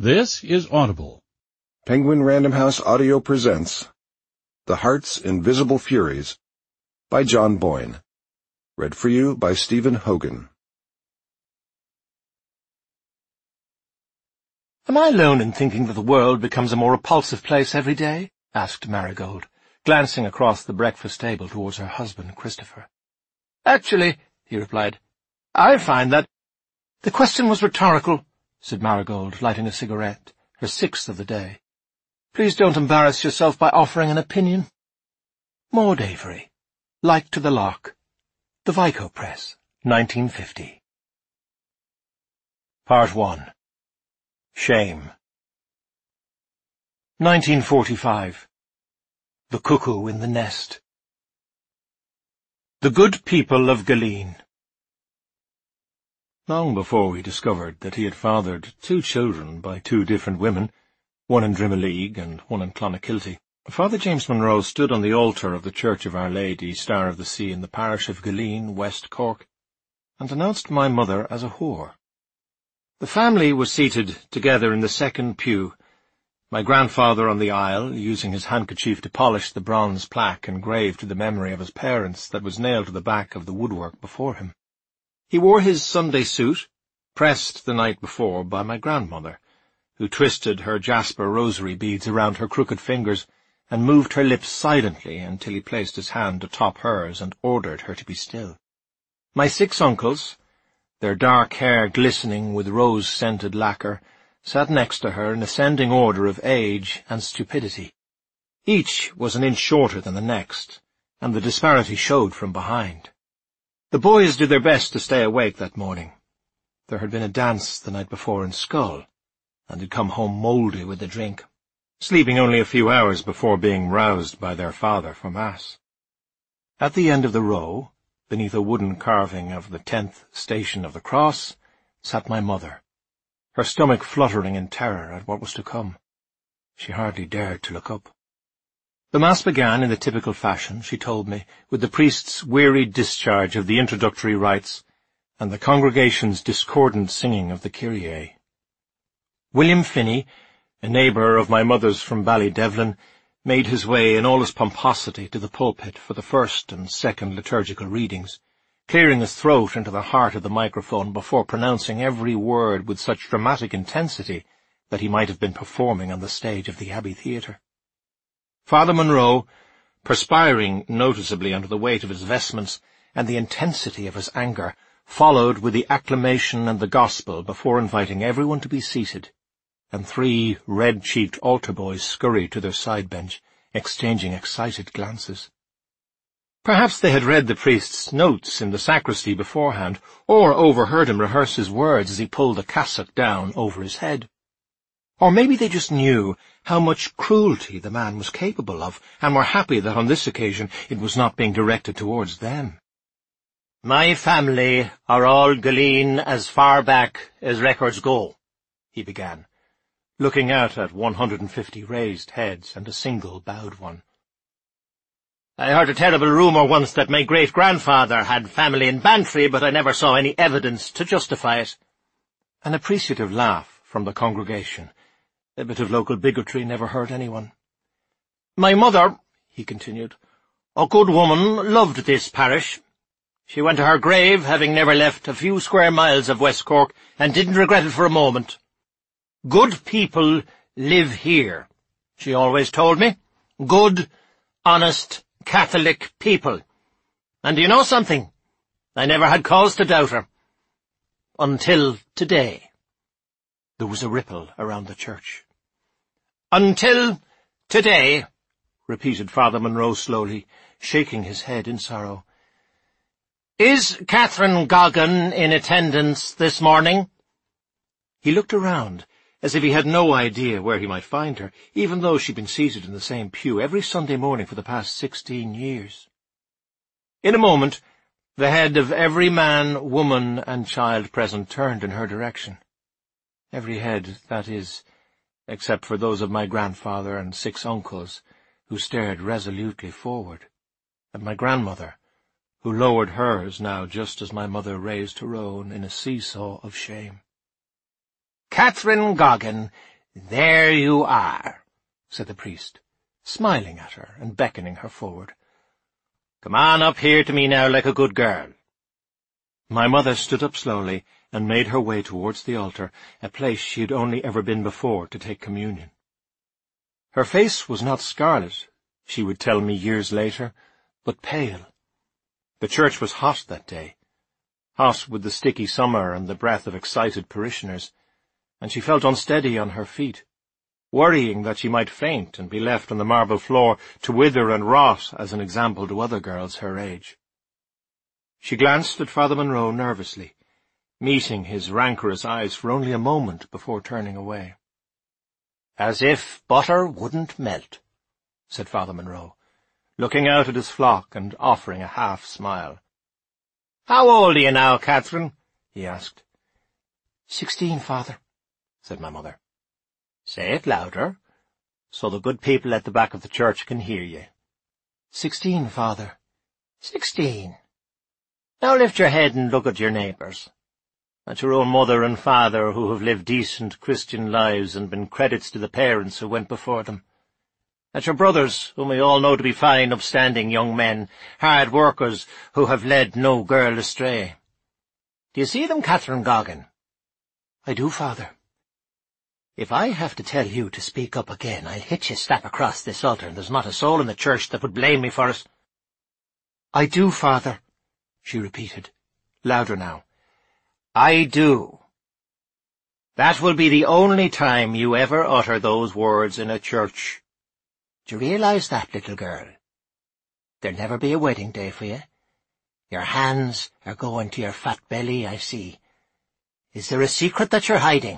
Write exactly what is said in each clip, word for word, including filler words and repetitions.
This is Audible. Penguin Random House Audio presents The Heart's Invisible Furies by John Boyne. Read for you by Stephen Hogan. "Am I alone in thinking that the world becomes a more repulsive place every day?" asked Marigold, glancing across the breakfast table towards her husband, Christopher. "Actually," he replied, "I find that—" "The question was rhetorical," said Marigold, lighting a cigarette, her sixth of the day. "Please don't embarrass yourself by offering an opinion." Maud Avery, Like to the Loch, The Vico Press, nineteen fifty. Part one. Shame. nineteen forty-five. The Cuckoo in the Nest. The good people of Galeen. Long before we discovered that he had fathered two children by two different women, one in Drimoleague and one in Clonakilty, Father James Monroe stood on the altar of the Church of Our Lady, Star of the Sea, in the parish of Galeen, West Cork, and denounced my mother as a whore. The family was seated together in the second pew, my grandfather on the aisle, using his handkerchief to polish the bronze plaque engraved to the memory of his parents that was nailed to the back of the woodwork before him. He wore his Sunday suit, pressed the night before by my grandmother, who twisted her jasper rosary beads around her crooked fingers and moved her lips silently until he placed his hand atop hers and ordered her to be still. My six uncles, their dark hair glistening with rose-scented lacquer, sat next to her in ascending order of age and stupidity. Each was an inch shorter than the next, and the disparity showed from behind. The boys did their best to stay awake that morning. There had been a dance the night before in Skull, and had come home mouldy with the drink, sleeping only a few hours before being roused by their father for Mass. At the end of the row, beneath a wooden carving of the tenth station of the cross, sat my mother, her stomach fluttering in terror at what was to come. She hardly dared to look up. The Mass began in the typical fashion, she told me, with the priest's wearied discharge of the introductory rites and the congregation's discordant singing of the Kyrie. William Finney, a neighbour of my mother's from Ballydevlin, made his way in all his pomposity to the pulpit for the first and second liturgical readings, clearing his throat into the heart of the microphone before pronouncing every word with such dramatic intensity that he might have been performing on the stage of the Abbey Theatre. Father Monroe, perspiring noticeably under the weight of his vestments and the intensity of his anger, followed with the acclamation and the gospel before inviting everyone to be seated, and three red-cheeked altar boys scurried to their side bench, exchanging excited glances. Perhaps they had read the priest's notes in the sacristy beforehand, or overheard him rehearse his words as he pulled the cassock down over his head. Or maybe they just knew how much cruelty the man was capable of, and were happy that on this occasion it was not being directed towards them. "My family are all Galeen as far back as records go," he began, looking out at one hundred and fifty raised heads and a single bowed one. "I heard a terrible rumour once that my great-grandfather had family in Bantry, but I never saw any evidence to justify it." An appreciative laugh from the congregation. A bit of local bigotry never hurt anyone. "My mother," he continued, "a good woman, loved this parish. She went to her grave, having never left a few square miles of West Cork, and didn't regret it for a moment. Good people live here, she always told me. Good, honest, Catholic people. And do you know something? I never had cause to doubt her. Until today." There was a ripple around the church. "Until today," repeated Father Monroe slowly, shaking his head in sorrow. "Is Catherine Goggin in attendance this morning?" He looked around, as if he had no idea where he might find her, even though she'd been seated in the same pew every Sunday morning for the past sixteen years. In a moment, the head of every man, woman, and child present turned in her direction. Every head, that is, except for those of my grandfather and six uncles, who stared resolutely forward, and my grandmother, who lowered hers now just as my mother raised her own in a seesaw of shame. "Catherine Goggin "There you are," said the priest, smiling at her and beckoning her forward. "Come on up here to me now like a good girl." My mother stood up slowly and made her way towards the altar, a place she had only ever been before to take communion. Her face was not scarlet, she would tell me years later, but pale. The church was hot that day, hot with the sticky summer and the breath of excited parishioners, and she felt unsteady on her feet, worrying that she might faint and be left on the marble floor to wither and rot as an example to other girls her age. She glanced at Father Monro nervously, meeting his rancorous eyes for only a moment before turning away. "As if butter wouldn't melt," said Father Monro, looking out at his flock and offering a half-smile. "How old are you now, Catherine?" he asked. "Sixteen, Father," said my mother. "Say it louder, so the good people at the back of the church can hear you." "Sixteen, Father." "Sixteen. Now lift your head and look at your neighbours, at your own mother and father who have lived decent Christian lives and been credits to the parents who went before them, at your brothers, whom we all know to be fine, upstanding young men, hard workers who have led no girl astray. Do you see them, Catherine Goggin?" "I do, Father." "If I have to tell you to speak up again, I'll hit you slap across this altar, and there's not a soul in the church that would blame me for it." "I do, Father," she repeated, louder now. "I do. That will be the only time you ever utter those words in a church. Do you realize that, little girl? There'll never be a wedding day for you. Your hands are going to your fat belly, I see. Is there a secret that you're hiding?"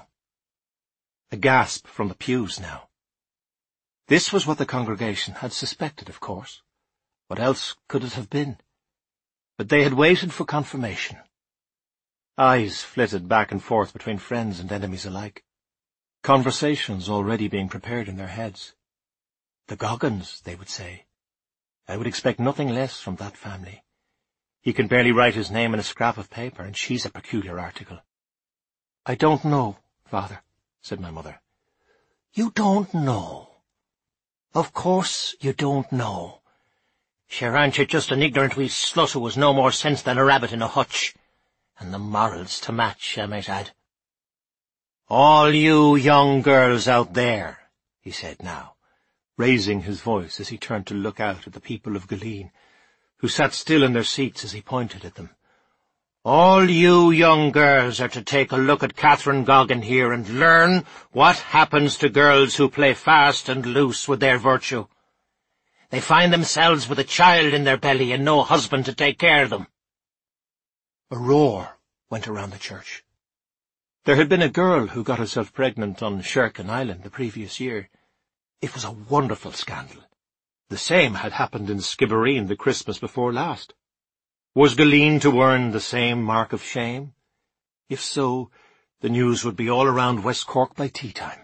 A gasp from the pews now. This was what the congregation had suspected, of course. What else could it have been? But they had waited for confirmation. Eyes flitted back and forth between friends and enemies alike. Conversations already being prepared in their heads. "The Goggins," they would say. "I would expect nothing less from that family. He can barely write his name in a scrap of paper, and she's a peculiar article." "I don't know, Father," said my mother. "You don't know? Of course you don't know. Sure, aren't you just an ignorant wee slut who has no more sense than a rabbit in a hutch? And the morals to match, I might add. All you young girls out there," he said now, raising his voice as he turned to look out at the people of Galeen, who sat still in their seats as he pointed at them. "All you young girls are to take a look at Catherine Goggin here and learn what happens to girls who play fast and loose with their virtue. They find themselves with a child in their belly and no husband to take care of them." A roar went around the church. There had been a girl who got herself pregnant on Sherkin Island the previous year. It was a wonderful scandal. The same had happened in Skibbereen the Christmas before last. Was Galeen to earn the same mark of shame? If so, the news would be all around West Cork by tea-time.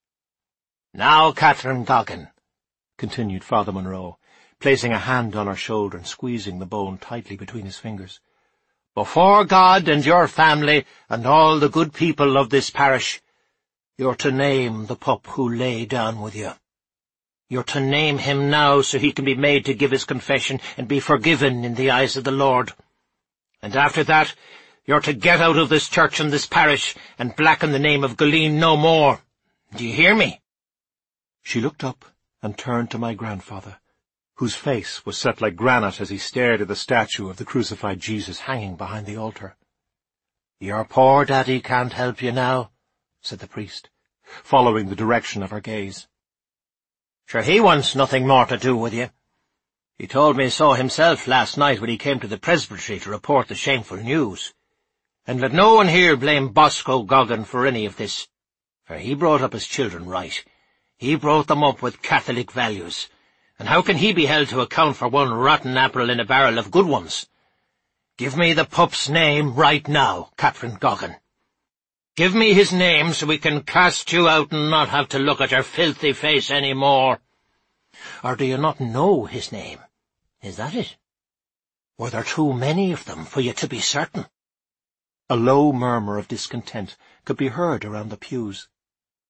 "Now, Catherine Goggin," continued Father Monro, placing a hand on her shoulder and squeezing the bone tightly between his fingers, "before God and your family and all the good people of this parish, you're to name the pup who lay down with you. You're to name him now so he can be made to give his confession and be forgiven in the eyes of the Lord. And after that, you're to get out of this church and this parish and blacken the name of Galeen no more. Do you hear me?" She looked up and turned to my grandfather, whose face was set like granite as he stared at the statue of the crucified Jesus hanging behind the altar. "Your poor daddy can't help you now," said the priest, following the direction of her gaze. "Sure, he wants nothing more to do with you. He told me so himself last night when he came to the presbytery to report the shameful news. And let no one here blame Bosco Goggin for any of this, for he brought up his children right. He brought them up with Catholic values, and how can he be held to account for one rotten apple in a barrel of good ones? Give me the pup's name right now, Catherine Goggin. Give me his name so we can cast you out and not have to look at your filthy face any more. Or do you not know his name? Is that it? Were there too many of them for you to be certain?" A low murmur of discontent could be heard around the pews.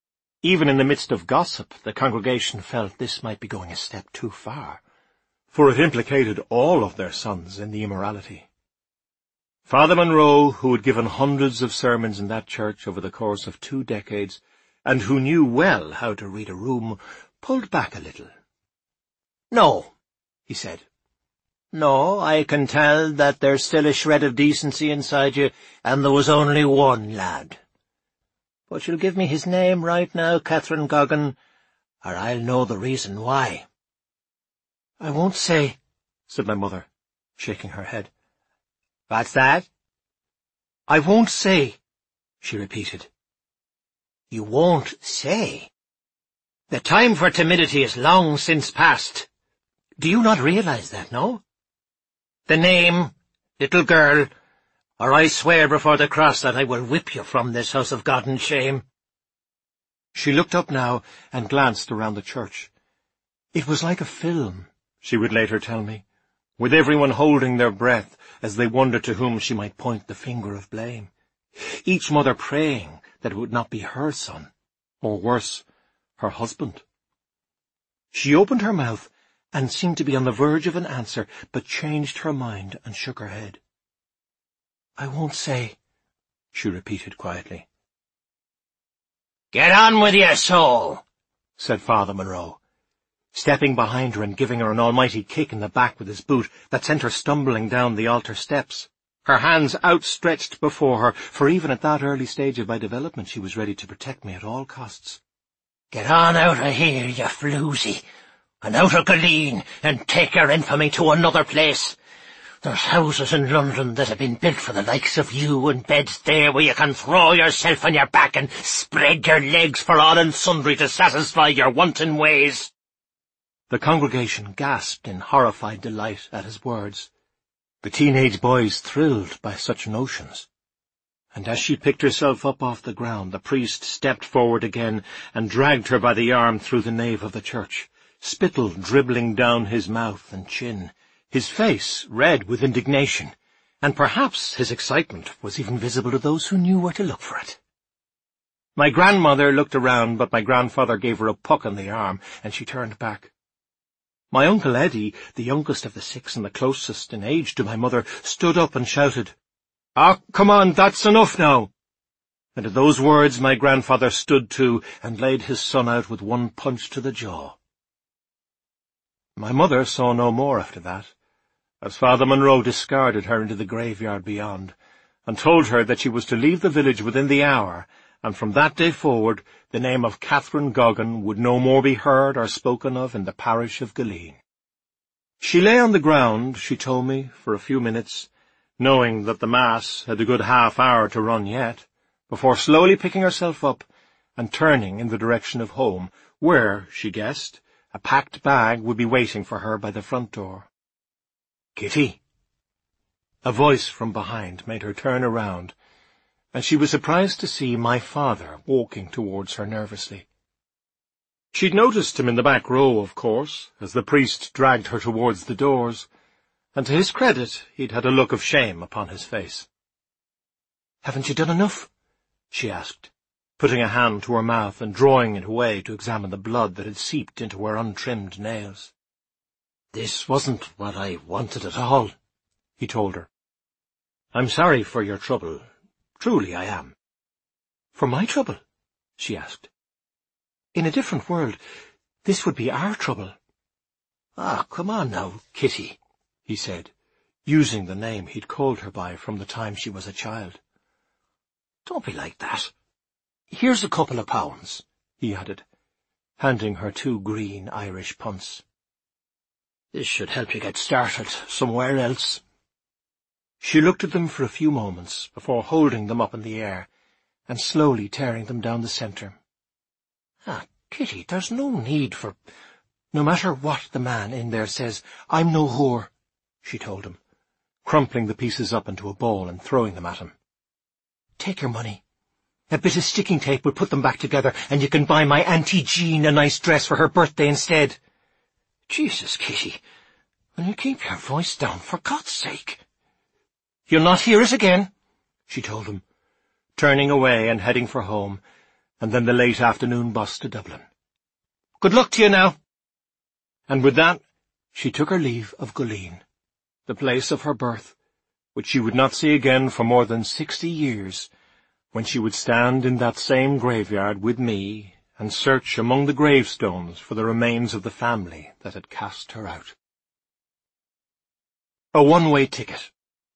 Even in the midst of gossip, the congregation felt this might be going a step too far, for it implicated all of their sons in the immorality. Father Monro, who had given hundreds of sermons in that church over the course of two decades, and who knew well how to read a room, pulled back a little. "No," he said. "No, I can tell that there's still a shred of decency inside you, and there was only one lad. But you'll give me his name right now, Catherine Goggin, or I'll know the reason why." "I won't say," said my mother, shaking her head. "What's that?" "I won't say," she repeated. "You won't say? The time for timidity is long since past. Do you not realize that, no? The name, little girl, or I swear before the cross that I will whip you from this house of God in shame." She looked up now and glanced around the church. It was like a film, she would later tell me, with everyone holding their breath as they wondered to whom she might point the finger of blame, each mother praying that it would not be her son, or worse, her husband. She opened her mouth and seemed to be on the verge of an answer, but changed her mind and shook her head. "I won't say," she repeated quietly. "Get on with your soul," said Father Monro, stepping behind her and giving her an almighty kick in the back with his boot that sent her stumbling down the altar steps, her hands outstretched before her, for even at that early stage of my development she was ready to protect me at all costs. "Get on out of here, you floozy, and out of Galeen, and take your infamy to another place. There's houses in London that have been built for the likes of you, and beds there where you can throw yourself on your back and spread your legs for all and sundry to satisfy your wanton ways." The congregation gasped in horrified delight at his words, the teenage boys thrilled by such notions. And as she picked herself up off the ground, the priest stepped forward again and dragged her by the arm through the nave of the church, spittle dribbling down his mouth and chin, his face red with indignation, and perhaps his excitement was even visible to those who knew where to look for it. My grandmother looked around, but my grandfather gave her a puck on the arm, and she turned back. My Uncle Eddie, the youngest of the six and the closest in age to my mother, stood up and shouted, "Ah, come on, that's enough now." And at those words my grandfather stood to and laid his son out with one punch to the jaw. My mother saw no more after that, as Father Monro discarded her into the graveyard beyond, and told her that she was to leave the village within the hour, and from that day forward the name of Catherine Goggin would no more be heard or spoken of in the parish of Galeen. She lay on the ground, she told me, for a few minutes, knowing that the Mass had a good half hour to run yet, before slowly picking herself up and turning in the direction of home, where, she guessed, a packed bag would be waiting for her by the front door. "Kitty!" A voice from behind made her turn around, and she was surprised to see my father walking towards her nervously. She'd noticed him in the back row, of course, as the priest dragged her towards the doors, and to his credit he'd had a look of shame upon his face. "Haven't you done enough?" she asked, putting a hand to her mouth and drawing it away to examine the blood that had seeped into her untrimmed nails. "This wasn't what I wanted at all," he told her. "I'm sorry for your trouble. Truly I am." "For my trouble?" she asked. "In a different world, this would be our trouble." "Ah, come on now, Kitty," he said, using the name he'd called her by from the time she was a child. "Don't be like that. Here's a couple of pounds," he added, handing her two green Irish punts. "This should help you get started somewhere else." She looked at them for a few moments before holding them up in the air and slowly tearing them down the centre. "Ah, Kitty, there's no need for— No matter what the man in there says, I'm no whore," she told him, crumpling the pieces up into a ball and throwing them at him. "Take your money. A bit of sticking tape will put them back together, and you can buy my Auntie Jean a nice dress for her birthday instead. Jesus, Kitty, will you keep your voice down, for God's sake?" "You'll not hear it again," she told him, turning away and heading for home, and then the late afternoon bus to Dublin. Good luck to you now. And with that, she took her leave of Guleen, the place of her birth, which she would not see again for more than sixty years, when she would stand in that same graveyard with me and search among the gravestones for the remains of the family that had cast her out. A one-way ticket.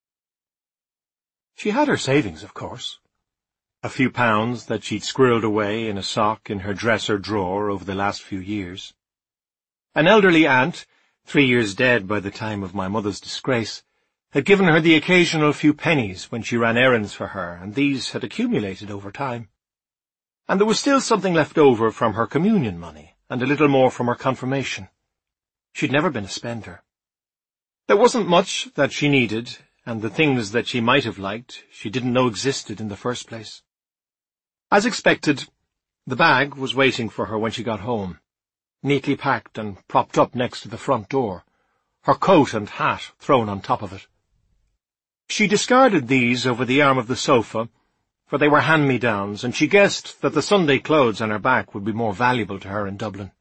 She had her savings, of course. A few pounds that she'd squirreled away in a sock in her dresser drawer over the last few years. An elderly aunt, three years dead by the time of my mother's disgrace, had given her the occasional few pennies when she ran errands for her, and these had accumulated over time. And there was still something left over from her communion money, and a little more from her confirmation. She'd never been a spender. There wasn't much that she needed, and the things that she might have liked she didn't know existed in the first place. As expected, the bag was waiting for her when she got home, neatly packed and propped up next to the front door, her coat and hat thrown on top of it. She discarded these over the arm of the sofa, for they were hand-me-downs, and she guessed that the Sunday clothes on her back would be more valuable to her in Dublin.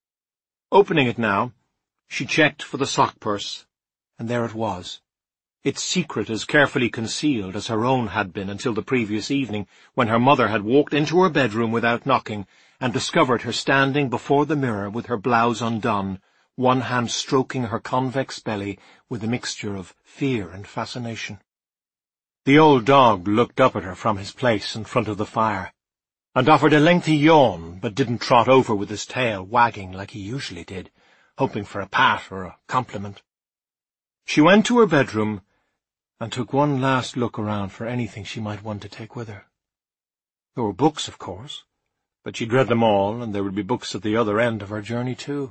Opening it now, she checked for the sock purse, and there it was, its secret as carefully concealed as her own had been until the previous evening, when her mother had walked into her bedroom without knocking and discovered her standing before the mirror with her blouse undone, one hand stroking her convex belly with a mixture of fear and fascination. The old dog looked up at her from his place in front of the fire, and offered a lengthy yawn, but didn't trot over with his tail wagging like he usually did, hoping for a pat or a compliment. She went to her bedroom and took one last look around for anything she might want to take with her. There were books, of course, but she'd read them all, and there would be books at the other end of her journey, too.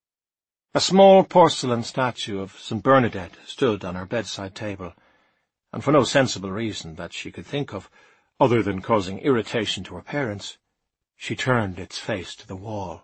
A small porcelain statue of Saint Bernadette stood on her bedside table, and for no sensible reason that she could think of, other than causing irritation to her parents, she turned its face to the wall.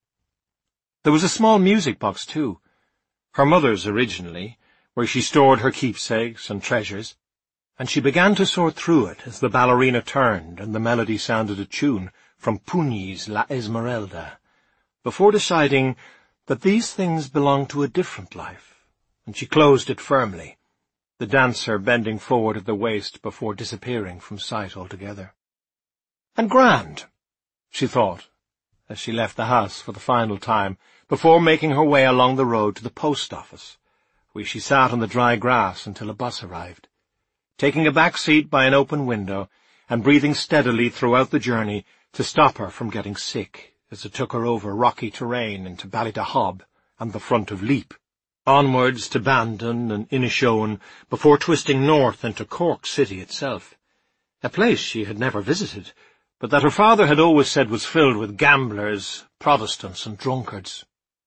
There was a small music box, too, her mother's originally, where she stored her keepsakes and treasures, and she began to sort through it as the ballerina turned and the melody sounded a tune from Pugli's La Esmeralda, before deciding that these things belonged to a different life, and she closed it firmly, the dancer bending forward at the waist before disappearing from sight altogether. And grand, she thought, as she left the house for the final time, before making her way along the road to the post office, where she sat on the dry grass until a bus arrived, taking a back seat by an open window and breathing steadily throughout the journey to stop her from getting sick as it took her over rocky terrain into Ballydehob and the front of Leap, onwards to Bandon and Inishowen, before twisting north into Cork City itself, a place she had never visited, but that her father had always said was filled with gamblers, Protestants and drunkards.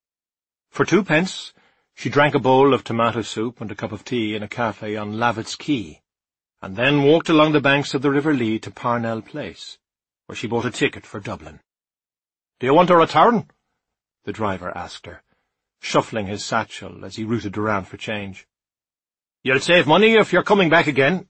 For twopence, she drank a bowl of tomato soup and a cup of tea in a cafe on Lavitt's Quay, and then walked along the banks of the River Lee to Parnell Place, where she bought a ticket for Dublin. "Do you want a return?" the driver asked her, shuffling his satchel as he rooted around for change. "You'll save money if you're coming back again."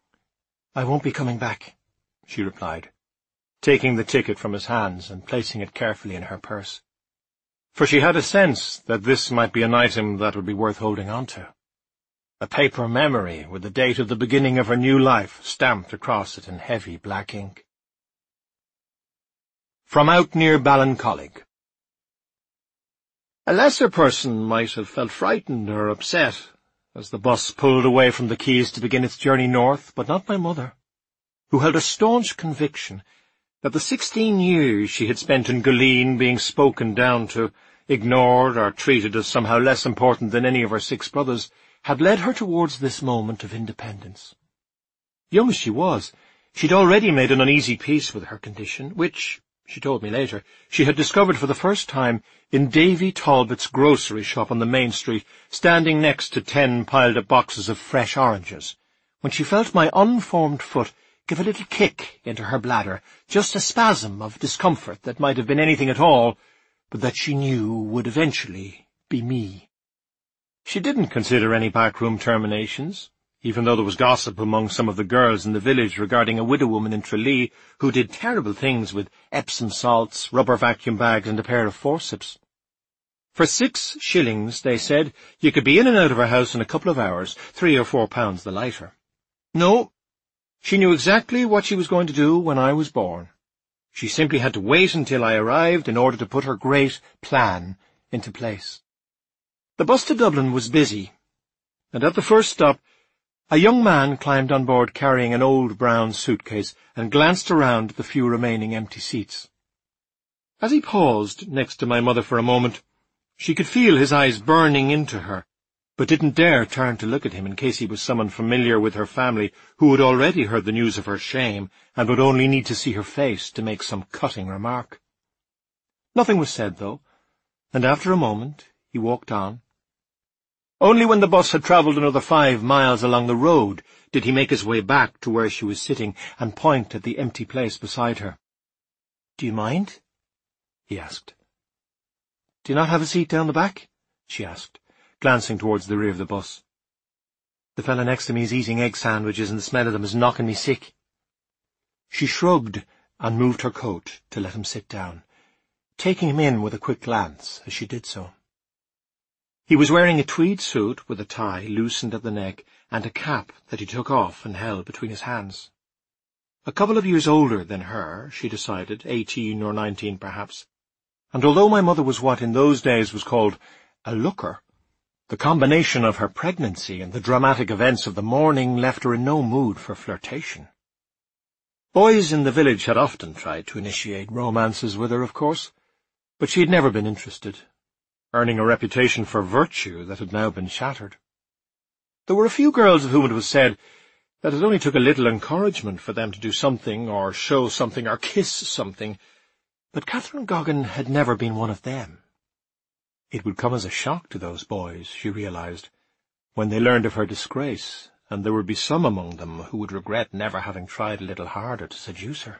"I won't be coming back," she replied, taking the ticket from his hands and placing it carefully in her purse. For she had a sense that this might be an item that would be worth holding on to. A paper memory with the date of the beginning of her new life stamped across it in heavy black ink. From out near Ballincollig. A lesser person might have felt frightened or upset as the bus pulled away from the quays to begin its journey north, but not my mother, who held a staunch conviction that the sixteen years she had spent in Guleen being spoken down to, ignored or treated as somehow less important than any of her six brothers, had led her towards this moment of independence. Young as she was, she'd already made an uneasy peace with her condition, which, she told me later, she had discovered for the first time in Davy Talbot's grocery shop on the main street, standing next to ten piled-up boxes of fresh oranges, when she felt my unformed foot give a little kick into her bladder, just a spasm of discomfort that might have been anything at all, but that she knew would eventually be me. She didn't consider any backroom terminations, even though there was gossip among some of the girls in the village regarding a widow woman in Tralee who did terrible things with Epsom salts, rubber vacuum bags, and a pair of forceps. For six shillings, they said, you could be in and out of her house in a couple of hours, three or four pounds the lighter. No, she knew exactly what she was going to do when I was born. She simply had to wait until I arrived in order to put her great plan into place. The bus to Dublin was busy, and at the first stop, a young man climbed on board carrying an old brown suitcase and glanced around at the few remaining empty seats. As he paused next to my mother for a moment, she could feel his eyes burning into her, but didn't dare turn to look at him in case he was someone familiar with her family who had already heard the news of her shame and would only need to see her face to make some cutting remark. Nothing was said, though, and after a moment he walked on. Only when the bus had travelled another five miles along the road did he make his way back to where she was sitting and point at the empty place beside her. "Do you mind?" he asked. "Do you not have a seat down the back?" she asked, glancing towards the rear of the bus. "The fellow next to me is eating egg sandwiches, and the smell of them is knocking me sick." She shrugged and moved her coat to let him sit down, taking him in with a quick glance as she did so. He was wearing a tweed suit with a tie loosened at the neck and a cap that he took off and held between his hands. A couple of years older than her, she decided, eighteen or nineteen perhaps, and although my mother was what in those days was called a looker, the combination of her pregnancy and the dramatic events of the morning left her in no mood for flirtation. Boys in the village had often tried to initiate romances with her, of course, but she had never been interested, earning a reputation for virtue that had now been shattered. There were a few girls of whom it was said that it only took a little encouragement for them to do something, or show something, or kiss something, but Catherine Goggin had never been one of them. It would come as a shock to those boys, she realized, when they learned of her disgrace, and there would be some among them who would regret never having tried a little harder to seduce her.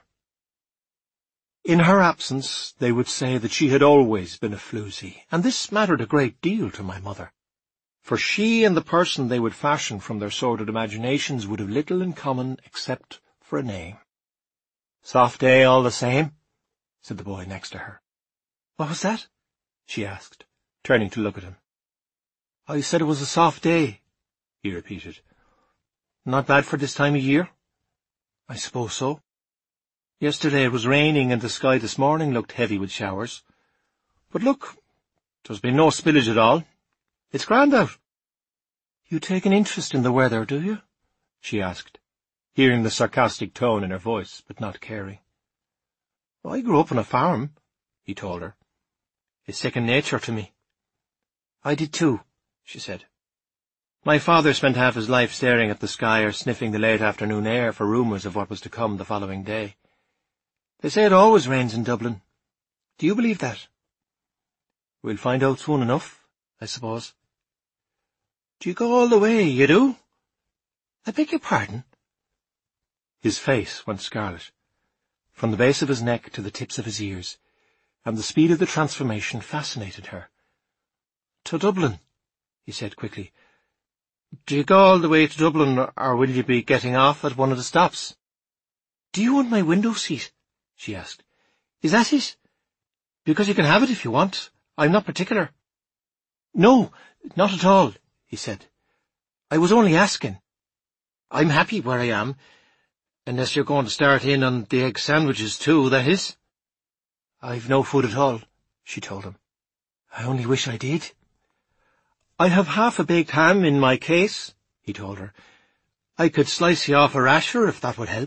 In her absence, they would say that she had always been a floozy, and this mattered a great deal to my mother, for she and the person they would fashion from their sordid imaginations would have little in common except for a name. "Soft day all the same?" said the boy next to her. "What was that?" she asked, turning to look at him. "I said it was a soft day," he repeated. "Not bad for this time of year?" "I suppose so. Yesterday it was raining, and the sky this morning looked heavy with showers. But look, there's been no spillage at all. It's grand out." "You take an interest in the weather, do you?" she asked, hearing the sarcastic tone in her voice, but not caring. "I grew up on a farm," he told her. "It's second nature to me." "I did too," she said. "My father spent half his life staring at the sky or sniffing the late afternoon air for rumours of what was to come the following day. They say it always rains in Dublin. Do you believe that?" "We'll find out soon enough, I suppose." "Do you go all the way, you do?" "I beg your pardon?" His face went scarlet, from the base of his neck to the tips of his ears, and the speed of the transformation fascinated her. "To Dublin," he said quickly. "Do you go all the way to Dublin, or will you be getting off at one of the stops?" "Do you want my window seat?" she asked. "Is that it? Because you can have it if you want. I'm not particular." "No, not at all," he said. "I was only asking. I'm happy where I am, unless you're going to start in on the egg sandwiches too, that is." "I've no food at all," she told him. "I only wish I did." "I have half a baked ham in my case," he told her. "I could slice you off a rasher if that would help."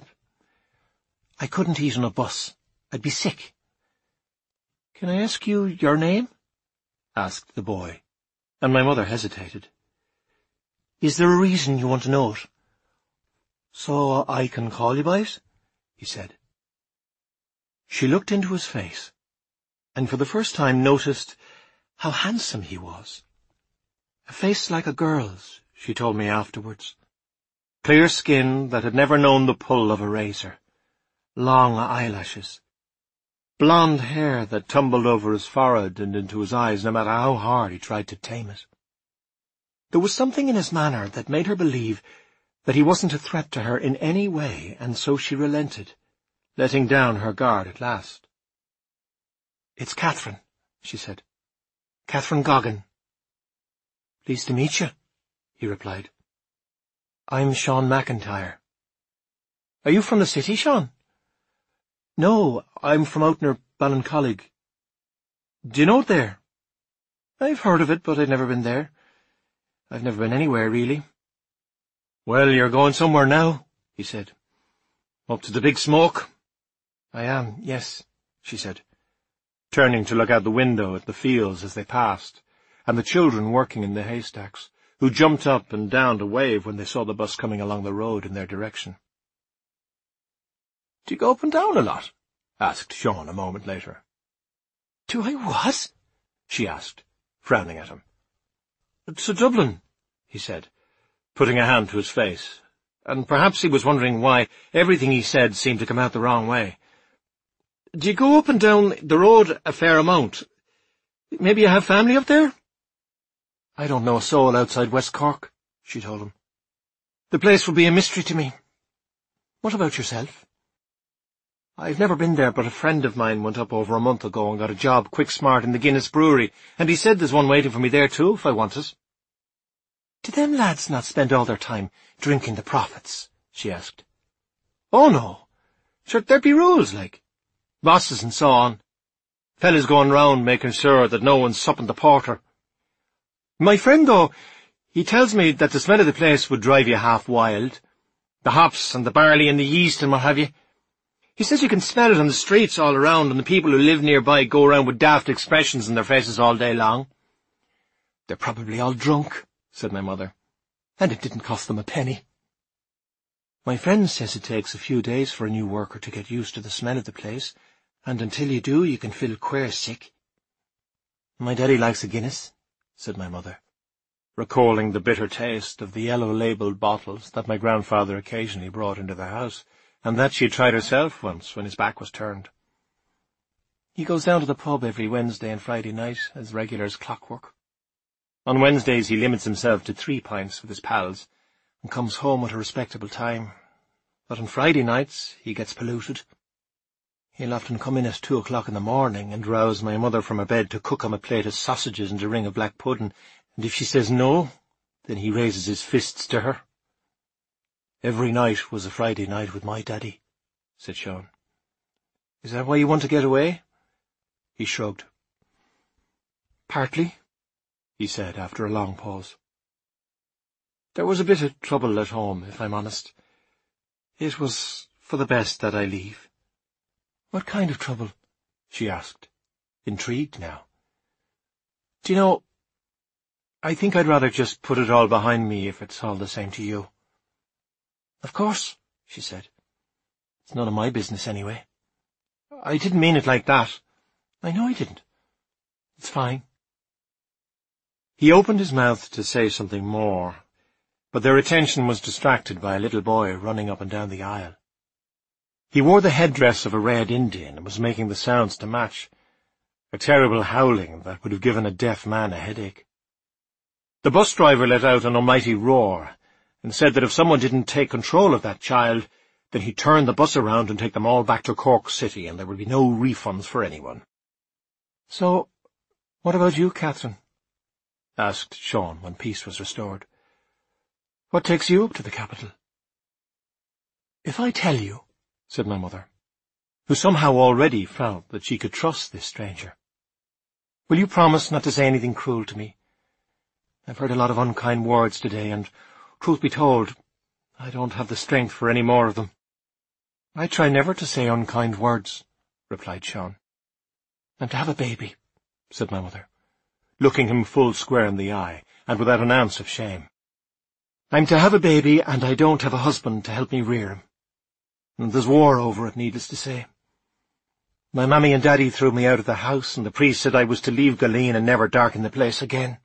"I couldn't eat on a bus. I'd be sick." "Can I ask you your name?" asked the boy, and my mother hesitated. "Is there a reason you want to know it?" "So I can call you by it?" he said. She looked into his face, and for the first time noticed how handsome he was. A face like a girl's, she told me afterwards. Clear skin that had never known the pull of a razor. Long eyelashes. Blonde hair that tumbled over his forehead and into his eyes no matter how hard he tried to tame it. There was something in his manner that made her believe that he wasn't a threat to her in any way, and so she relented, letting down her guard at last. "It's Catherine," she said. "Catherine Goggin." "Pleased to meet you," he replied. "I'm Sean McIntyre." "Are you from the city, Sean?" "No, I'm from out near Ballincollig." "Do you know it there?" "I've heard of it, but I've never been there. I've never been anywhere, really." "Well, you're going somewhere now," he said. "Up to the big smoke?" "I am, yes," she said, turning to look out the window at the fields as they passed, and the children working in the haystacks, who jumped up and down to wave when they saw the bus coming along the road in their direction. "Do you go up and down a lot?" asked Sean a moment later. "Do I what?" she asked, frowning at him. "To Dublin," he said, putting a hand to his face, and perhaps he was wondering why everything he said seemed to come out the wrong way. "Do you go up and down the road a fair amount? Maybe you have family up there?" "I don't know a soul outside West Cork," she told him. "The place will be a mystery to me. What about yourself?" "I've never been there, but a friend of mine went up over a month ago and got a job quick smart in the Guinness Brewery, and he said there's one waiting for me there too, if I want it." "Do them lads not spend all their time drinking the profits?" she asked. "Oh, no. Sure, there'd be rules, like. Bosses and so on. Fellas going round making sure that no one's supping the porter. My friend, though, he tells me that the smell of the place would drive you half wild. The hops and the barley and the yeast and what have you. He says you can smell it on the streets all around, and the people who live nearby go around with daft expressions in their faces all day long." "They're probably all drunk," said my mother, "and it didn't cost them a penny." "My friend says it takes a few days for a new worker to get used to the smell of the place, and until you do, you can feel queer sick." "My daddy likes a Guinness," said my mother, recalling the bitter taste of the yellow-labelled bottles that my grandfather occasionally brought into the house, and that she had tried herself once when his back was turned. "He goes down to the pub every Wednesday and Friday night, as regular as clockwork. On Wednesdays he limits himself to three pints with his pals, and comes home at a respectable time. But on Friday nights he gets polluted. He'll often come in at two o'clock in the morning and rouse my mother from her bed to cook him a plate of sausages and a ring of black pudding, and if she says no, then he raises his fists to her." "Every night was a Friday night with my daddy," said Sean. "Is that why you want to get away?" He shrugged. "Partly," he said after a long pause. "There was a bit of trouble at home, if I'm honest. It was for the best that I leave." "What kind of trouble?" she asked, intrigued now. "Do you know, I think I'd rather just put it all behind me if it's all the same to you." "Of course," she said. "It's none of my business anyway." "I didn't mean it like that." "I know I didn't. It's fine." He opened his mouth to say something more, but their attention was distracted by a little boy running up and down the aisle. He wore the headdress of a Red Indian and was making the sounds to match, a terrible howling that would have given a deaf man a headache. The bus driver let out an almighty roar and said that if someone didn't take control of that child, then he'd turn the bus around and take them all back to Cork City, and there would be no refunds for anyone. "So, what about you, Catherine?" asked Sean when peace was restored. "What takes you up to the capital?" "If I tell you," said my mother, who somehow already felt that she could trust this stranger, "will you promise not to say anything cruel to me? I've heard a lot of unkind words today, and, truth be told, I don't have the strength for any more of them." "I try never to say unkind words," replied Sean. "And to have a baby," said my mother, looking him full square in the eye, and without an ounce of shame. "I'm to have a baby, and I don't have a husband to help me rear him. And there's war over it, needless to say. My mammy and daddy threw me out of the house, and the priest said I was to leave Galeen and never darken the place again."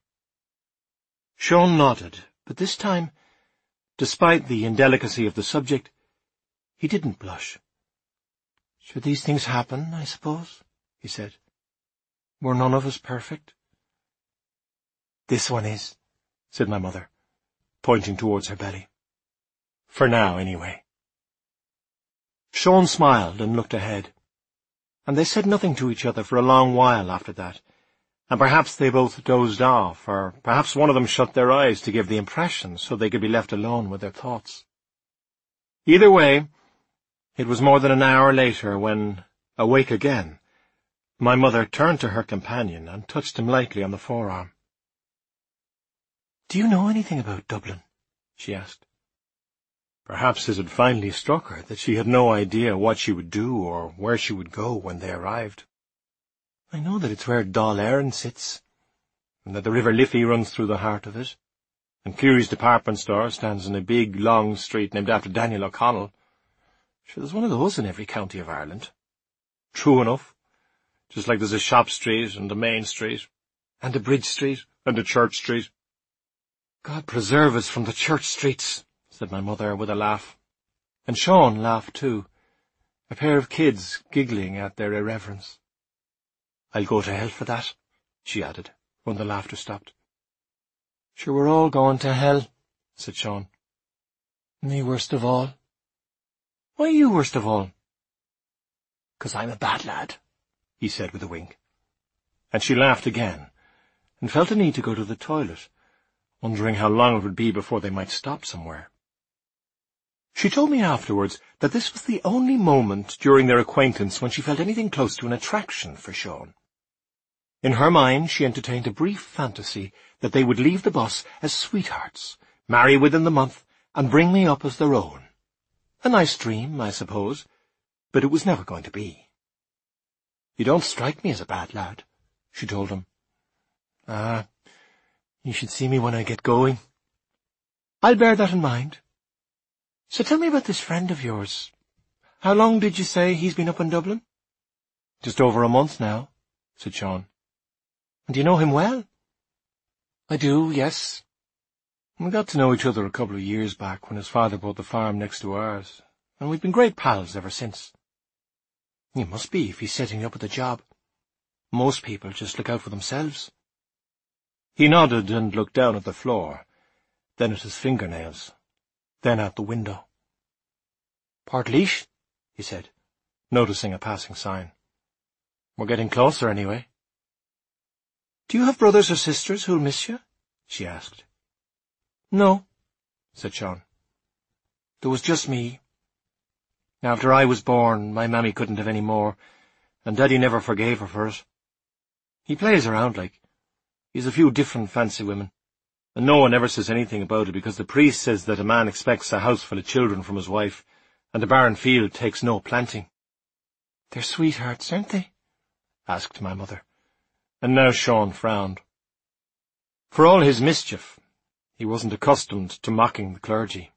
Sean nodded, but this time, despite the indelicacy of the subject, he didn't blush. "Should these things happen, I suppose?" he said. "We're none of us perfect." "This one is," said my mother, pointing towards her belly. For now, anyway. Sean smiled and looked ahead, and they said nothing to each other for a long while after that, and perhaps they both dozed off, or perhaps one of them shut their eyes to give the impression so they could be left alone with their thoughts. Either way, it was more than an hour later when, awake again, my mother turned to her companion and touched him lightly on the forearm. "Do you know anything about Dublin?" she asked. Perhaps it had finally struck her that she had no idea what she would do or where she would go when they arrived. "I know that it's where Dáil Éireann sits, and that the River Liffey runs through the heart of it, and Cleary's department store stands in a big, long street named after Daniel O'Connell. Sure, there's one of those in every county of Ireland. True enough, just like there's a shop street and a main street, and a bridge street and a church street." "God preserve us from the church streets," said my mother with a laugh. And Sean laughed too, a pair of kids giggling at their irreverence. "I'll go to hell for that," she added, when the laughter stopped. "Sure, we're all going to hell," said Sean. "Me worst of all." "Why you worst of all?" "'Cause I'm a bad lad," he said with a wink. And she laughed again, and felt a need to go to the toilet, wondering how long it would be before they might stop somewhere. She told me afterwards that this was the only moment during their acquaintance when she felt anything close to an attraction for Sean. In her mind she entertained a brief fantasy that they would leave the bus as sweethearts, marry within the month, and bring me up as their own. A nice dream, I suppose, but it was never going to be. "You don't strike me as a bad lad," she told him. "Ah, you should see me when I get going." "I'll bear that in mind. So tell me about this friend of yours. How long did you say he's been up in Dublin?" "Just over a month now," said Sean. "And do you know him well?" "I do, yes. We got to know each other a couple of years back when his father bought the farm next to ours, and we've been great pals ever since." "You must be if he's setting you up with a job. Most people just look out for themselves." He nodded and looked down at the floor, then at his fingernails, then out the window. "Portlaoise," he said, noticing a passing sign. "We're getting closer, anyway." "Do you have brothers or sisters who'll miss you?" she asked. "No," said Sean. "There was just me. After I was born, my mammy couldn't have any more, and Daddy never forgave her for it. He plays around like. He's a few different fancy women, and no one ever says anything about it because the priest says that a man expects a house full of children from his wife, and a barren field takes no planting." "They're sweethearts, aren't they?" asked my mother, and now Sean frowned. For all his mischief, he wasn't accustomed to mocking the clergy.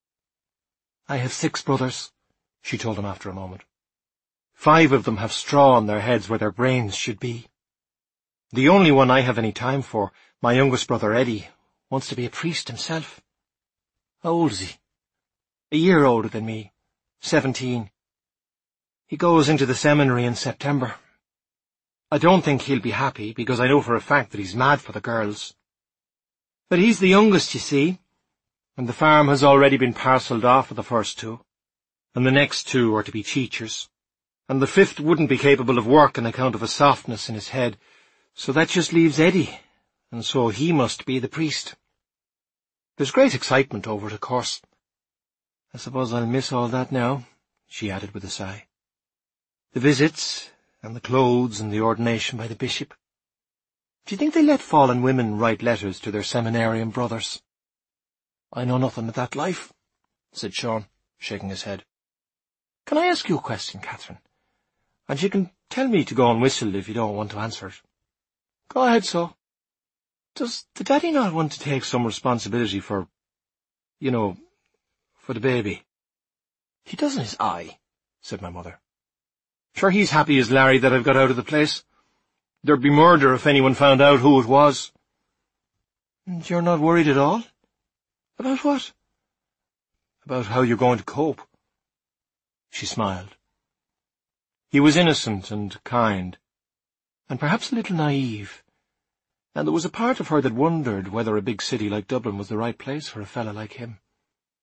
"I have six brothers," she told him after a moment. "Five of them have straw on their heads where their brains should be. The only one I have any time for, my youngest brother Eddie, wants to be a priest himself." "How old is he?" "A year older than me, seventeen. He goes into the seminary in September. I don't think he'll be happy, because I know for a fact that he's mad for the girls. But he's the youngest, you see, and the farm has already been parcelled off for the first two, and the next two are to be teachers, and the fifth wouldn't be capable of work on account of a softness in his head, so that just leaves Eddie, and so he must be the priest. There's great excitement over it, of course. I suppose I'll miss all that now," she added with a sigh. "The visits, and the clothes, and the ordination by the bishop. Do you think they let fallen women write letters to their seminarian brothers?" "I know nothing of that life," said Sean, shaking his head. "Can I ask you a question, Catherine? And you can tell me to go and whistle if you don't want to answer it." "Go ahead, so. Does the daddy not want to take some responsibility for, you know, for the baby?" "He does in his eye," said my mother. "Sure, he's happy as Larry that I've got out of the place. There'd be murder if anyone found out who it was." "And you're not worried at all?" "About what?" "About how you're going to cope." She smiled. He was innocent and kind, and perhaps a little naive, and there was a part of her that wondered whether a big city like Dublin was the right place for a fellow like him.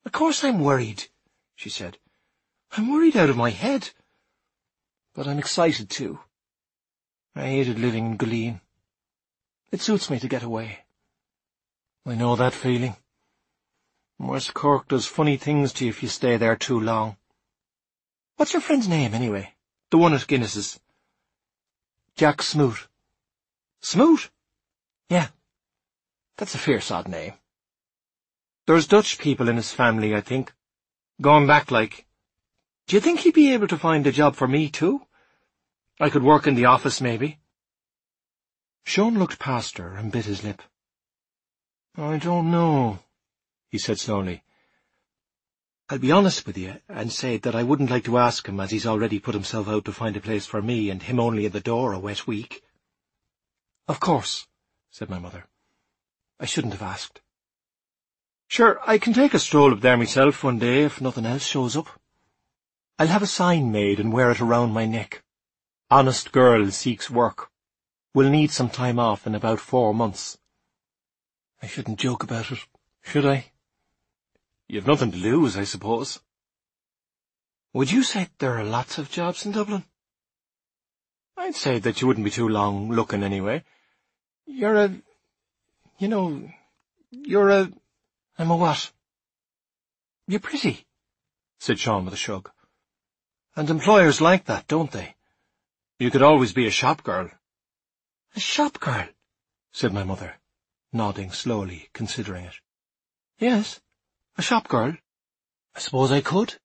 "Of course I'm worried," she said. "I'm worried out of my head. But I'm excited too. I hated living in Gulleen. It suits me to get away. I know that feeling. West Cork does funny things to you if you stay there too long. What's your friend's name, anyway? The one at Guinness's?" "Jack Smoot." "Smoot?" "Yeah. That's a fierce odd name. There's Dutch people in his family, I think. Going back, like. Do you think he'd be able to find a job for me, too? I could work in the office, maybe." Sean looked past her and bit his lip. "I don't know," he said slowly. "I'll be honest with you and say that I wouldn't like to ask him, as he's already put himself out to find a place for me, and him only at the door a wet week." "Of course," said my mother. "I shouldn't have asked. Sure, I can take a stroll up there myself one day if nothing else shows up. I'll have a sign made and wear it around my neck. Honest girl seeks work. Will need some time off in about four months. I shouldn't joke about it, should I? You've nothing to lose, I suppose." "Would you say there are lots of jobs in Dublin?" "I'd say that you wouldn't be too long looking anyway. You're a... you know, you're a... I'm a what?" "You're pretty," said Sean with a shrug. "And employers like that, don't they? You could always be a shop girl." "A shop girl?" said my mother, nodding slowly, considering it. "Yes, a shop girl. I suppose I could."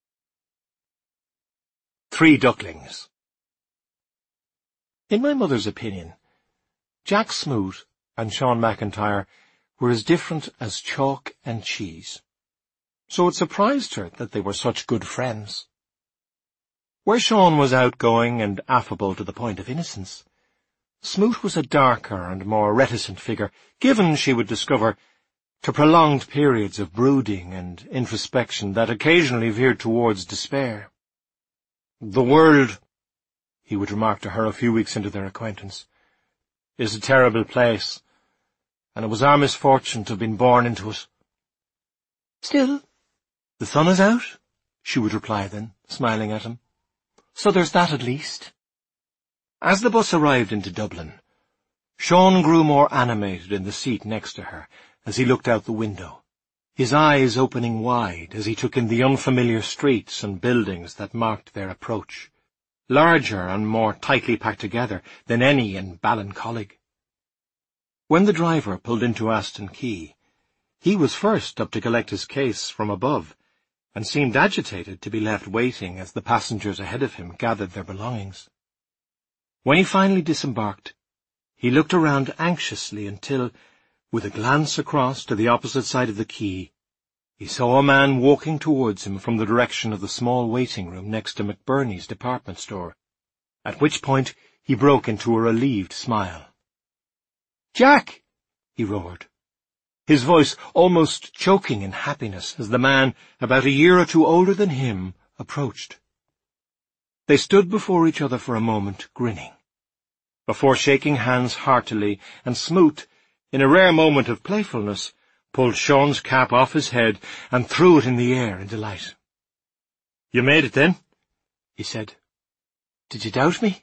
Three ducklings. In my mother's opinion, Jack Smoot and Sean McIntyre were as different as chalk and cheese, so it surprised her that they were such good friends. Where Sean was outgoing and affable to the point of innocence, Smoot was a darker and more reticent figure, given, she would discover, to prolonged periods of brooding and introspection that occasionally veered towards despair. "The world," he would remark to her a few weeks into their acquaintance, "is a terrible place, and it was our misfortune to have been born into it." "Still, the sun is out," she would reply then, smiling at him. "So there's that at least." As the bus arrived into Dublin, Sean grew more animated in the seat next to her as he looked out the window, his eyes opening wide as he took in the unfamiliar streets and buildings that marked their approach, larger and more tightly packed together than any in Ballincollig. When the driver pulled into Aston Quay, he was first up to collect his case from above, and seemed agitated to be left waiting as the passengers ahead of him gathered their belongings. When he finally disembarked, he looked around anxiously until, with a glance across to the opposite side of the quay, he saw a man walking towards him from the direction of the small waiting room next to McBurney's department store, at which point he broke into a relieved smile. "Jack!" he roared, his voice almost choking in happiness as the man, about a year or two older than him, approached. They stood before each other for a moment, grinning, before shaking hands heartily, and Smoot, in a rare moment of playfulness, pulled Sean's cap off his head and threw it in the air in delight. "You made it, then?" he said. "Did you doubt me?"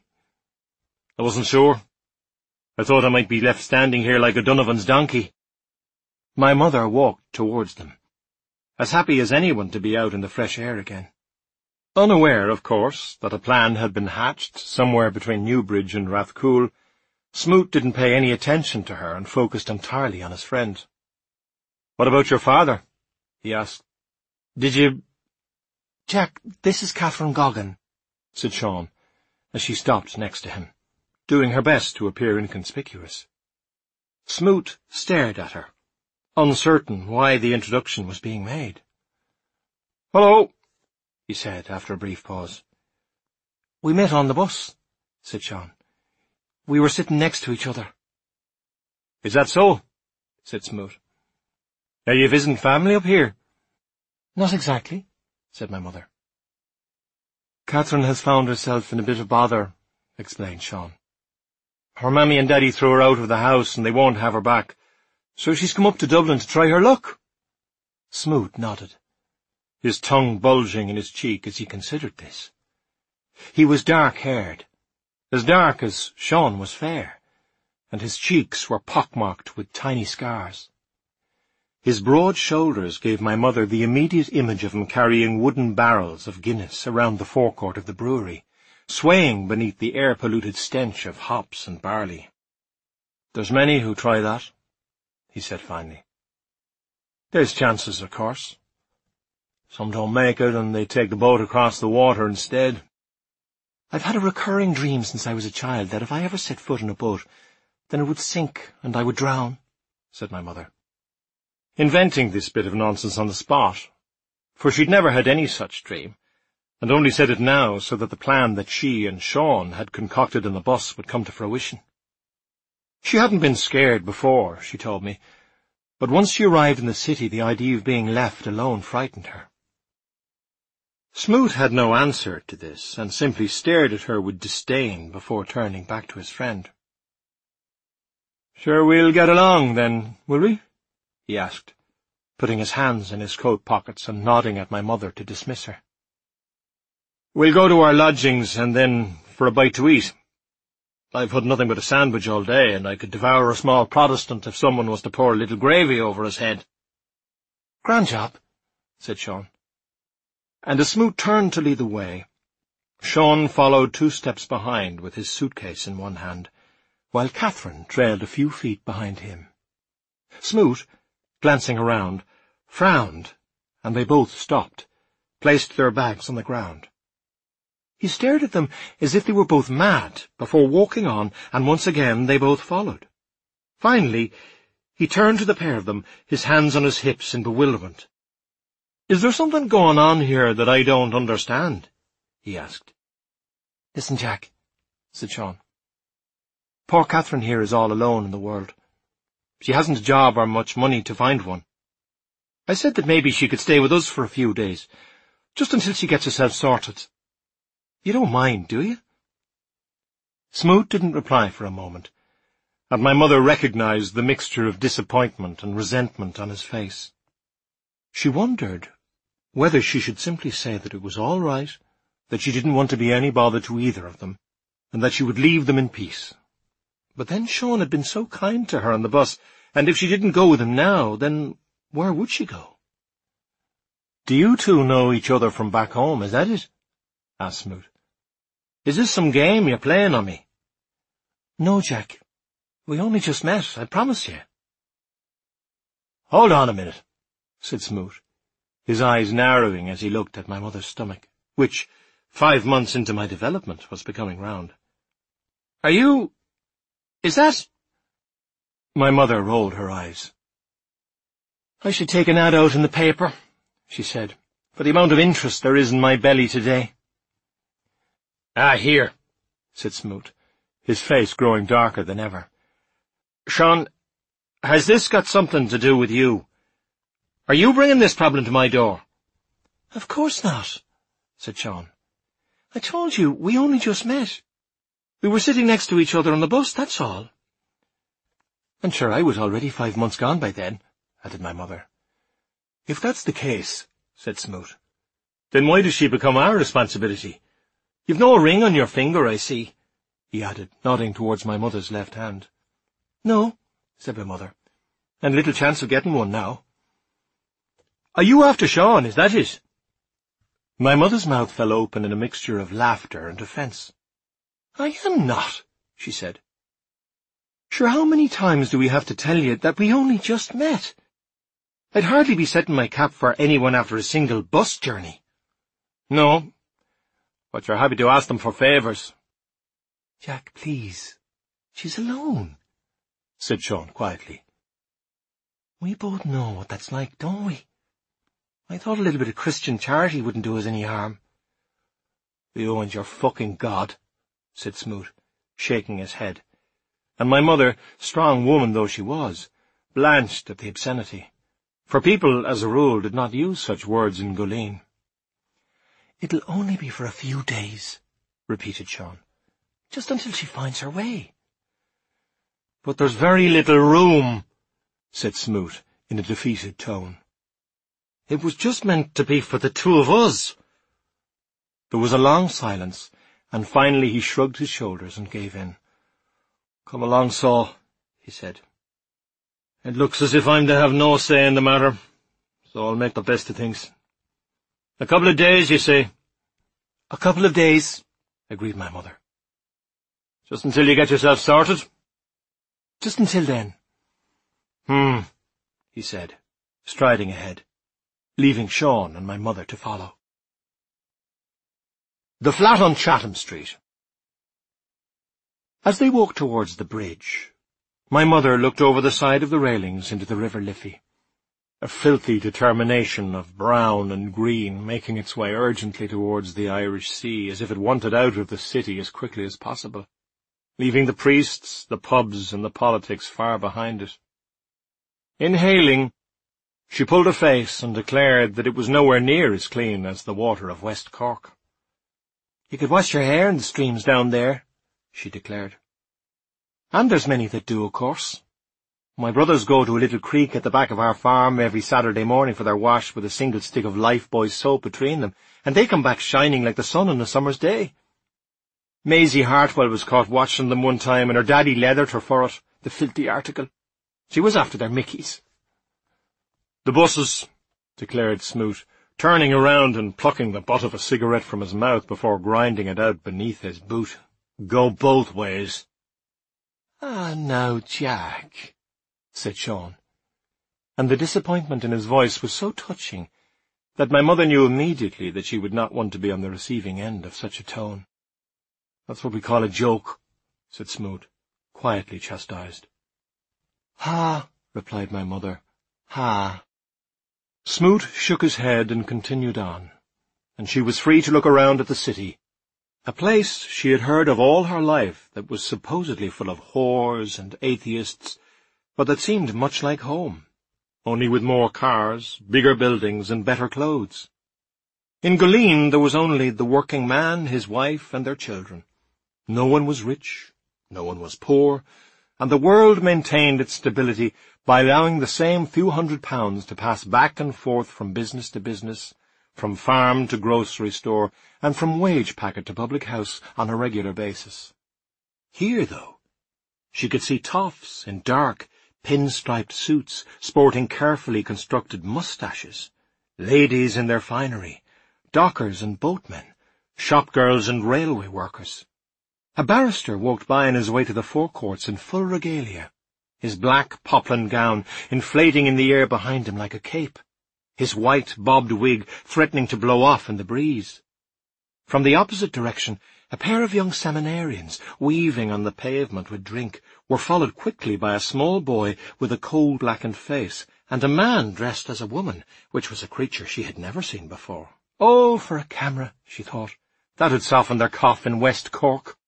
"I wasn't sure. I thought I might be left standing here like a Donovan's donkey." My mother walked towards them, as happy as anyone to be out in the fresh air again. Unaware, of course, that a plan had been hatched somewhere between Newbridge and Rathcoole, Smoot didn't pay any attention to her and focused entirely on his friend. "What about your father?" he asked. "Did you—" "Jack, this is Catherine Goggin," said Sean, as she stopped next to him, doing her best to appear inconspicuous. Smoot stared at her, uncertain why the introduction was being made. "Hello," he said after a brief pause. "We met on the bus," said Sean. "We were sitting next to each other." "Is that so?" said Smoot. "Are you visiting family up here?" "Not exactly," said my mother. "Catherine has found herself in a bit of bother," explained Sean. "Her mammy and daddy threw her out of the house and they won't have her back, so she's come up to Dublin to try her luck." Smoot nodded. his tongue bulging in his cheek as he considered this. He was dark-haired, as dark as Sean was fair, and his cheeks were pockmarked with tiny scars. His broad shoulders gave my mother the immediate image of him carrying wooden barrels of Guinness around the forecourt of the brewery, swaying beneath the air-polluted stench of hops and barley. "There's many who try that," he said finally. "There's chances, of course. Some don't make it, and they take the boat across the water instead." "I've had a recurring dream since I was a child that if I ever set foot in a boat, then it would sink and I would drown," said my mother, inventing this bit of nonsense on the spot, for she'd never had any such dream, and only said it now so that the plan that she and Sean had concocted in the bus would come to fruition. She hadn't been scared before, she told me, but once she arrived in the city the idea of being left alone frightened her. Smoot had no answer to this, and simply stared at her with disdain before turning back to his friend. "Sure we'll get along, then, will we?" he asked, putting his hands in his coat pockets and nodding at my mother to dismiss her. "We'll go to our lodgings and then for a bite to eat. I've had nothing but a sandwich all day, and I could devour a small Protestant if someone was to pour a little gravy over his head." "Grand job," said Sean. And as Smoot turned to lead the way, Sean followed two steps behind with his suitcase in one hand, while Catherine trailed a few feet behind him. Smoot, glancing around, frowned, and they both stopped, placed their bags on the ground. He stared at them as if they were both mad, before walking on, and once again they both followed. Finally, he turned to the pair of them, his hands on his hips in bewilderment. "Is there something going on here that I don't understand?" he asked. "Listen, Jack," said Sean. "Poor Catherine here is all alone in the world. She hasn't a job or much money to find one. I said that maybe she could stay with us for a few days, just until she gets herself sorted. You don't mind, do you?" Smoot didn't reply for a moment, and my mother recognized the mixture of disappointment and resentment on his face. She wondered whether she should simply say that it was all right, that she didn't want to be any bother to either of them, and that she would leave them in peace. But then Sean had been so kind to her on the bus, and if she didn't go with him now, then where would she go? "Do you two know each other from back home, is that it?" asked Smoot. "Is this some game you're playing on me?" "No, Jack. We only just met, I promise you." "Hold on a minute," said Smoot, his eyes narrowing as he looked at my mother's stomach, which, five months into my development, was becoming round. "Are you... is that—" My mother rolled her eyes. "I should take an ad out in the paper," she said, "for the amount of interest there is in my belly today." "Ah, here," said Smoot, his face growing darker than ever. "Sean, has this got something to do with you? Are you bringing this problem to my door?" "Of course not," said Sean. "I told you, we only just met. We were sitting next to each other on the bus, that's all." "And sure, I was already five months gone by then," added my mother. "If that's the case," said Smoot, "then why does she become our responsibility? You've no ring on your finger, I see," he added, nodding towards my mother's left hand. "No," said my mother, "and little chance of getting one now." "Are you after Sean, is that it?" My mother's mouth fell open in a mixture of laughter and offence. "I am not," she said. "Sure, how many times do we have to tell you that we only just met? I'd hardly be setting my cap for anyone after a single bus journey." "No, but you're happy to ask them for favours." "Jack, please. She's alone," said Sean quietly. "We both know what that's like, don't we? I thought a little bit of Christian charity wouldn't do us any harm." "You and your fucking God," said Smoot, shaking his head, and my mother, strong woman though she was, blanched at the obscenity, for people, as a rule, did not use such words in Guleen. "It'll only be for a few days," repeated Sean, "just until she finds her way." "But there's very little room," said Smoot in a defeated tone. It was just meant to be for the two of us." There was a long silence, and finally he shrugged his shoulders and gave in. "Come along, Saul," he said. "It looks as if I'm to have no say in the matter, so I'll make the best of things. A couple of days, you say?" "A couple of days," agreed my mother. "Just until you get yourself sorted?" "Just until then." Hmm, he said, striding ahead, leaving Sean and my mother to follow. The flat on Chatham Street. As they walked towards the bridge, my mother looked over the side of the railings into the River Liffey, a filthy determination of brown and green making its way urgently towards the Irish Sea, as if it wanted out of the city as quickly as possible, leaving the priests, the pubs, and the politics far behind it. Inhaling, she pulled a face and declared that it was nowhere near as clean as the water of West Cork. "You could wash your hair in the streams down there," she declared. "And there's many that do, of course. My brothers go to a little creek at the back of our farm every Saturday morning for their wash with a single stick of Lifebuoy soap between them, and they come back shining like the sun on a summer's day. Maisie Hartwell was caught watching them one time, and her daddy leathered her for it, the filthy article. She was after their mickeys." "The buses," declared Smoot, turning around and plucking the butt of a cigarette from his mouth before grinding it out beneath his boot, "go both ways." "Ah, now, Jack," said Sean, and the disappointment in his voice was so touching that my mother knew immediately that she would not want to be on the receiving end of such a tone. "That's what we call a joke," said Smoot, quietly chastised. "Ha," replied my mother, "ha." Smoot shook his head and continued on, and she was free to look around at the city, a place she had heard of all her life that was supposedly full of whores and atheists, but that seemed much like home, only with more cars, bigger buildings, and better clothes. In Gulleen there was only the working man, his wife, and their children. No one was rich, no one was poor, and the world maintained its stability by allowing the same few hundred pounds to pass back and forth from business to business, from farm to grocery store, and from wage packet to public house on a regular basis. Here, though, she could see toffs in dark, pin-striped suits, sporting carefully constructed moustaches, ladies in their finery, dockers and boatmen, shopgirls and railway workers. A barrister walked by on his way to the forecourts in full regalia, his black poplin gown inflating in the air behind him like a cape, his white bobbed wig threatening to blow off in the breeze. From the opposite direction, a pair of young seminarians, weaving on the pavement with drink, were followed quickly by a small boy with a coal-blackened face, and a man dressed as a woman, which was a creature she had never seen before. Oh, for a camera, she thought. That would soften their cough in West Cork.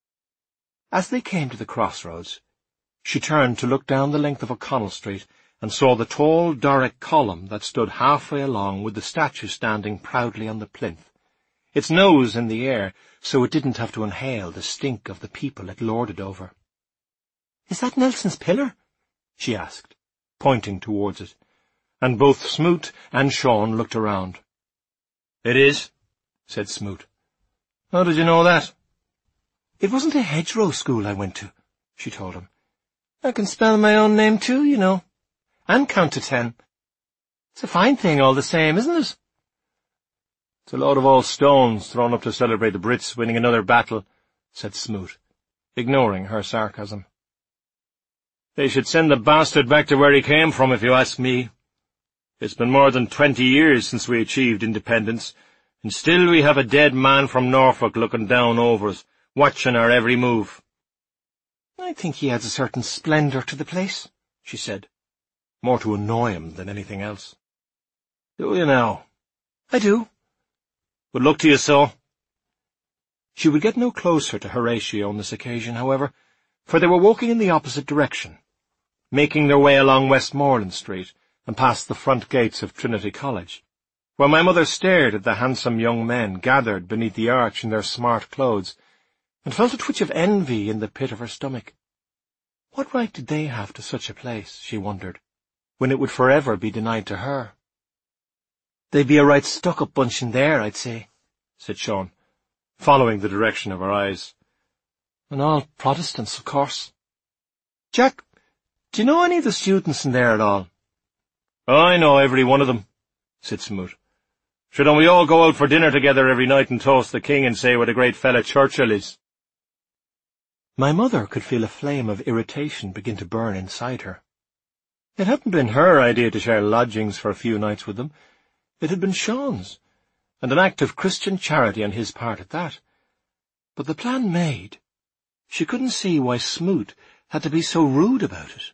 As they came to the crossroads, she turned to look down the length of O'Connell Street and saw the tall Doric column that stood halfway along with the statue standing proudly on the plinth, its nose in the air so it didn't have to inhale the stink of the people it lorded over. "Is that Nelson's pillar?" she asked, pointing towards it, and both Smoot and Sean looked around. "It is," said Smoot. "How did you know that?" "It wasn't a hedgerow school I went to," she told him. "I can spell my own name too, you know, and count to ten. It's a fine thing all the same, isn't it?" "It's a load of old stones thrown up to celebrate the Brits winning another battle," said Smoot, ignoring her sarcasm. "They should send the bastard back to where he came from, if you ask me. It's been more than twenty years since we achieved independence, and still we have a dead man from Norfolk looking down over us, watching our every move." "I think he adds a certain splendour to the place," she said, more to annoy him than anything else. "Do you now?" "I do." "Good luck to you, so." She would get no closer to Horatio on this occasion, however, for they were walking in the opposite direction, making their way along Westmoreland Street and past the front gates of Trinity College, while my mother stared at the handsome young men gathered beneath the arch in their smart clothes, and felt a twitch of envy in the pit of her stomach. What right did they have to such a place, she wondered, when it would forever be denied to her? "They'd be a right stuck-up bunch in there, I'd say," said Sean, following the direction of her eyes. "And all Protestants, of course." "Jack, do you know any of the students in there at all?" "I know every one of them," said Smoot. "Sure, don't we all go out for dinner together every night and toast the king and say what a great fella Churchill is?" My mother could feel a flame of irritation begin to burn inside her. It hadn't been her idea to share lodgings for a few nights with them. It had been Sean's, and an act of Christian charity on his part at that. But the plan made, she couldn't see why Smoot had to be so rude about it.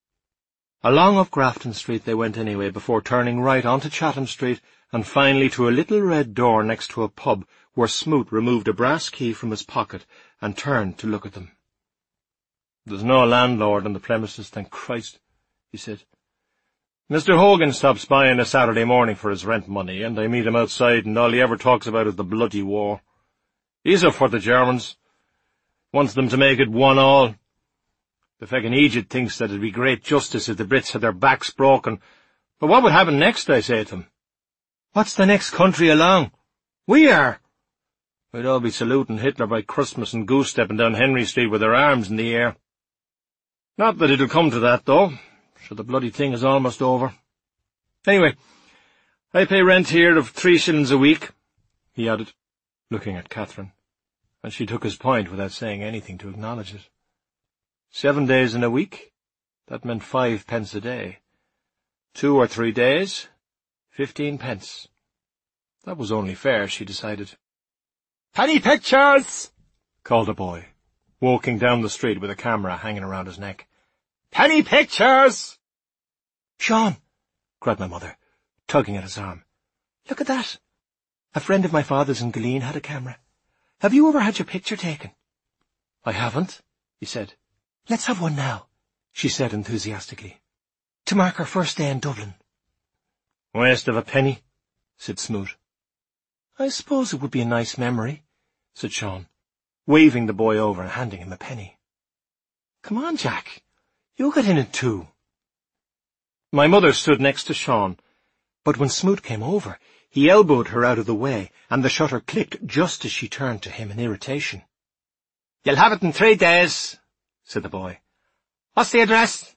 Along up Grafton Street they went anyway, before turning right onto Chatham Street and finally to a little red door next to a pub where Smoot removed a brass key from his pocket and turned to look at them. "There's no landlord on the premises, thank Christ," he said. "Mister Hogan stops by on a Saturday morning for his rent money, and I meet him outside, and all he ever talks about is the bloody war. He's up for the Germans. Wants them to make it one all. The feckin' Egypt thinks that it'd be great justice if the Brits had their backs broken. But what would happen next, I say to him? What's the next country along? We are. We'd all be saluting Hitler by Christmas and goose-stepping down Henry Street with our arms in the air. Not that it'll come to that, though. Sure, the bloody thing is almost over. Anyway, I pay rent here of three shillings a week," he added, looking at Catherine, and she took his point without saying anything to acknowledge it. Seven days in a week, that meant five pence a day. Two or three days, fifteen pence. That was only fair, she decided. "Penny pictures!" called a boy, walking down the street with a camera hanging around his neck. "Penny pictures!" "Sean," cried my mother, tugging at his arm, "look at that. A friend of my father's in Galeen had a camera. Have you ever had your picture taken?" "I haven't," he said. "Let's have one now," she said enthusiastically, "to mark our first day in Dublin." "Waste of a penny," said Smoot. "I suppose it would be a nice memory," said Sean, waving the boy over and handing him a penny. "Come on, Jack. You'll get in it too." My mother stood next to Sean, but when Smoot came over, he elbowed her out of the way, and the shutter clicked just as she turned to him in irritation. "You'll have it in three days," said the boy. "What's the address?"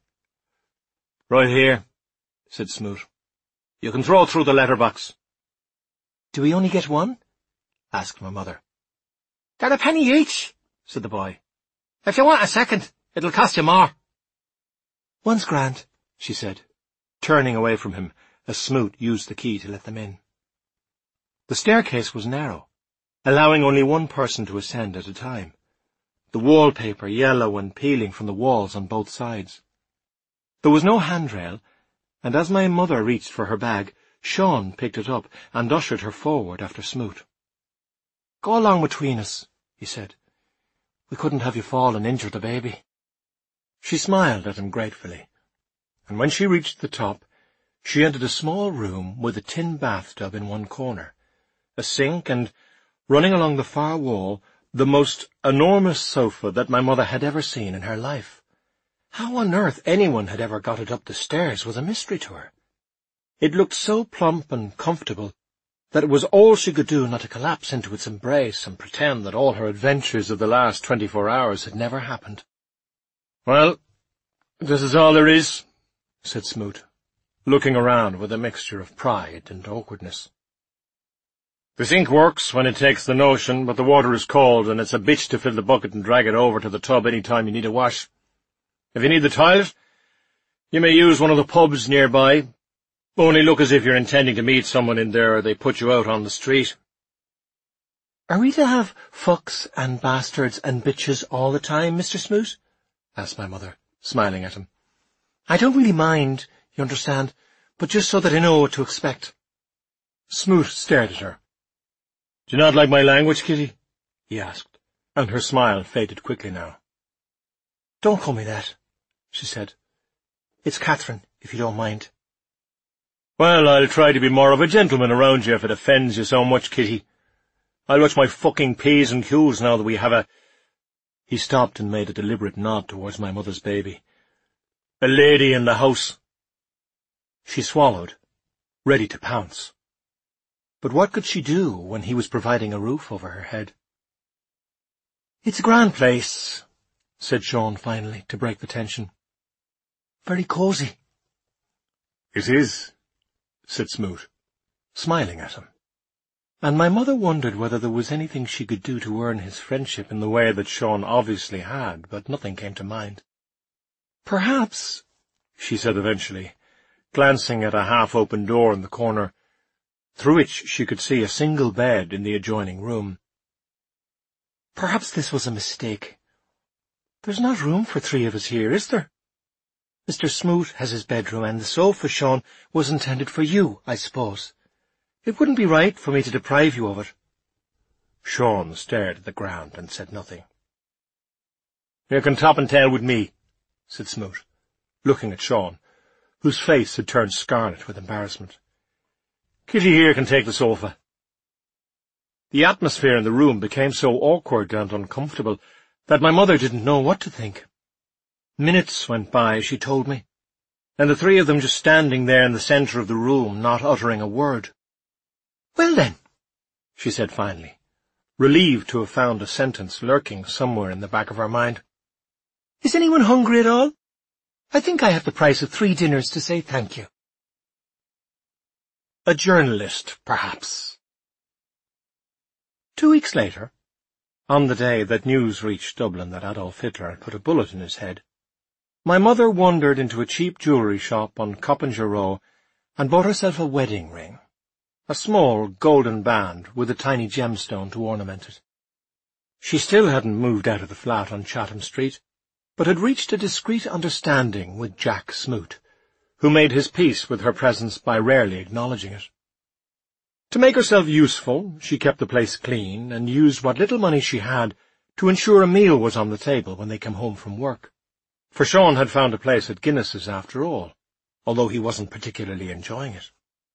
"Right here," said Smoot. "You can throw it through the letterbox." "Do we only get one?" asked my mother. "They're a penny each," said the boy. "If you want a second, it'll cost you more." "One's grand," she said, turning away from him as Smoot used the key to let them in. The staircase was narrow, allowing only one person to ascend at a time, the wallpaper yellow and peeling from the walls on both sides. There was no handrail, and as my mother reached for her bag, Sean picked it up and ushered her forward after Smoot. "Go along between us," he said. "We couldn't have you fall and injure the baby." She smiled at him gratefully, and when she reached the top, she entered a small room with a tin bathtub in one corner, a sink, and, running along the far wall, the most enormous sofa that my mother had ever seen in her life. How on earth anyone had ever got it up the stairs was a mystery to her. It looked so plump and comfortable that it was all she could do not to collapse into its embrace and pretend that all her adventures of the last twenty-four hours had never happened. "Well, this is all there is," said Smoot, looking around with a mixture of pride and awkwardness. "The sink works when it takes the notion, but the water is cold, and it's a bitch to fill the bucket and drag it over to the tub any time you need a wash. If you need the toilet, you may use one of the pubs nearby. Only look as if you're intending to meet someone in there, or they put you out on the street." "Are we to have fucks and bastards and bitches all the time, Mister Smoot?" asked my mother, smiling at him. "I don't really mind, you understand, but just so that I know what to expect." Smoot stared at her. "Do you not like my language, Kitty?" he asked, and her smile faded quickly now. "Don't call me that," she said. "It's Catherine, if you don't mind." "Well, I'll try to be more of a gentleman around you if it offends you so much, Kitty. I'll watch my fucking P's and Q's now that we have a—" He stopped and made a deliberate nod towards my mother's baby. "A lady in the house." She swallowed, ready to pounce. But what could she do when he was providing a roof over her head? "It's a grand place," said Sean finally, to break the tension. "Very cosy." "It is," said Smoot, smiling at him. And my mother wondered whether there was anything she could do to earn his friendship in the way that Sean obviously had, but nothing came to mind. "Perhaps," she said eventually, glancing at a half-open door in the corner, through which she could see a single bed in the adjoining room. "Perhaps this was a mistake. There's not room for three of us here, is there? Mister Smoot has his bedroom, and the sofa, Sean, was intended for you, I suppose. It wouldn't be right for me to deprive you of it." Sean stared at the ground and said nothing. "You can top and tail with me," said Smoot, looking at Sean, whose face had turned scarlet with embarrassment. "Kitty here can take the sofa." The atmosphere in the room became so awkward and uncomfortable that my mother didn't know what to think. Minutes went by, she told me, and the three of them just standing there in the centre of the room, not uttering a word. "Well then," she said finally, relieved to have found a sentence lurking somewhere in the back of her mind. "Is anyone hungry at all? I think I have the price of three dinners to say thank you." A journalist, perhaps. Two weeks later, on the day that news reached Dublin that Adolf Hitler had put a bullet in his head, my mother wandered into a cheap jewellery shop on Coppinger Row and bought herself a wedding ring, a small golden band with a tiny gemstone to ornament it. She still hadn't moved out of the flat on Chatham Street, but had reached a discreet understanding with Jack Smoot, who made his peace with her presence by rarely acknowledging it. To make herself useful, she kept the place clean and used what little money she had to ensure a meal was on the table when they came home from work. For Sean had found a place at Guinness's after all, although he wasn't particularly enjoying it.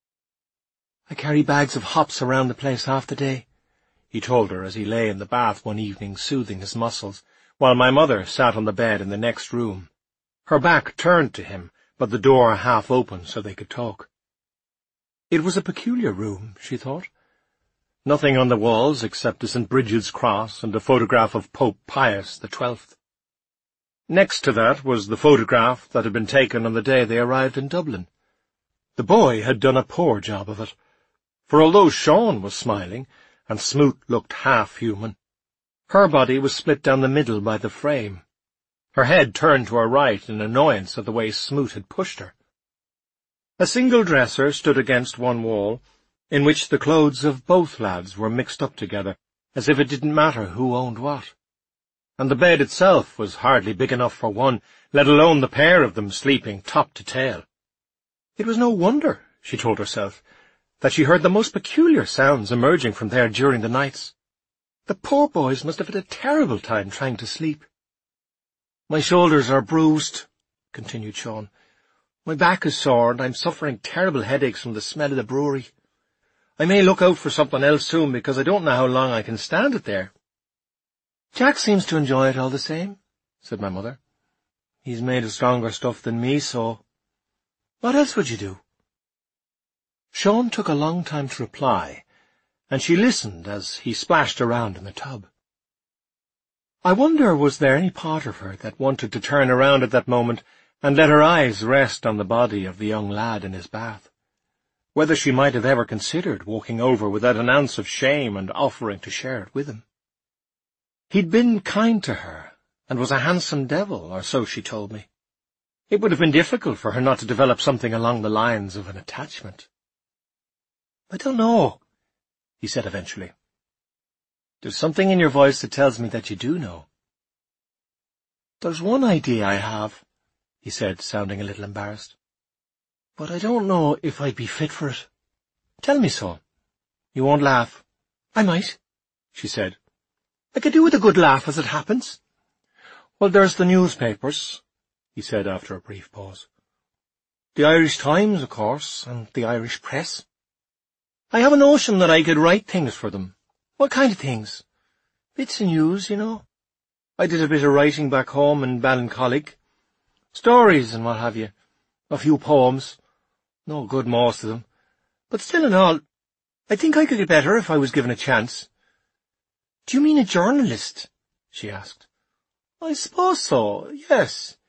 "I carry bags of hops around the place half the day," he told her as he lay in the bath one evening soothing his muscles, while my mother sat on the bed in the next room, her back turned to him, but the door half open so they could talk. It was a peculiar room, she thought. Nothing on the walls except a Saint Bridget's cross and a photograph of Pope Pius the Twelfth. Next to that was the photograph that had been taken on the day they arrived in Dublin. The boy had done a poor job of it, for although Sean was smiling, and Smoot looked half-human, her body was split down the middle by the frame, her head turned to her right in annoyance at the way Smoot had pushed her. A single dresser stood against one wall, in which the clothes of both lads were mixed up together, as if it didn't matter who owned what. And the bed itself was hardly big enough for one, let alone the pair of them sleeping top to tail. It was no wonder, she told herself, that she heard the most peculiar sounds emerging from there during the nights. The poor boys must have had a terrible time trying to sleep. "My shoulders are bruised," continued Sean. "My back is sore, and I'm suffering terrible headaches from the smell of the brewery. I may look out for something else soon, because I don't know how long I can stand it there." "Jack seems to enjoy it all the same," said my mother. "He's made of stronger stuff than me, so—" "What else would you do?" Sean took a long time to reply, and she listened as he splashed around in the tub. I wonder was there any part of her that wanted to turn around at that moment and let her eyes rest on the body of the young lad in his bath, whether she might have ever considered walking over without an ounce of shame and offering to share it with him. He'd been kind to her, and was a handsome devil, or so she told me. It would have been difficult for her not to develop something along the lines of an attachment. "I don't know," he said eventually. "There's something in your voice that tells me that you do know." "There's one idea I have," he said, sounding a little embarrassed. "But I don't know if I'd be fit for it." "Tell me so. You won't laugh." "I might," she said. "I could do with a good laugh as it happens." "Well, there's the newspapers," he said after a brief pause. "The Irish Times, of course, and the Irish Press. I have a notion that I could write things for them." "What kind of things?" "Bits of news, you know. I did a bit of writing back home in Ballincollig. Stories and what have you. A few poems. No good, most of them. But still and all, I think I could get better if I was given a chance." "Do you mean a journalist?" she asked. "I suppose so, yes.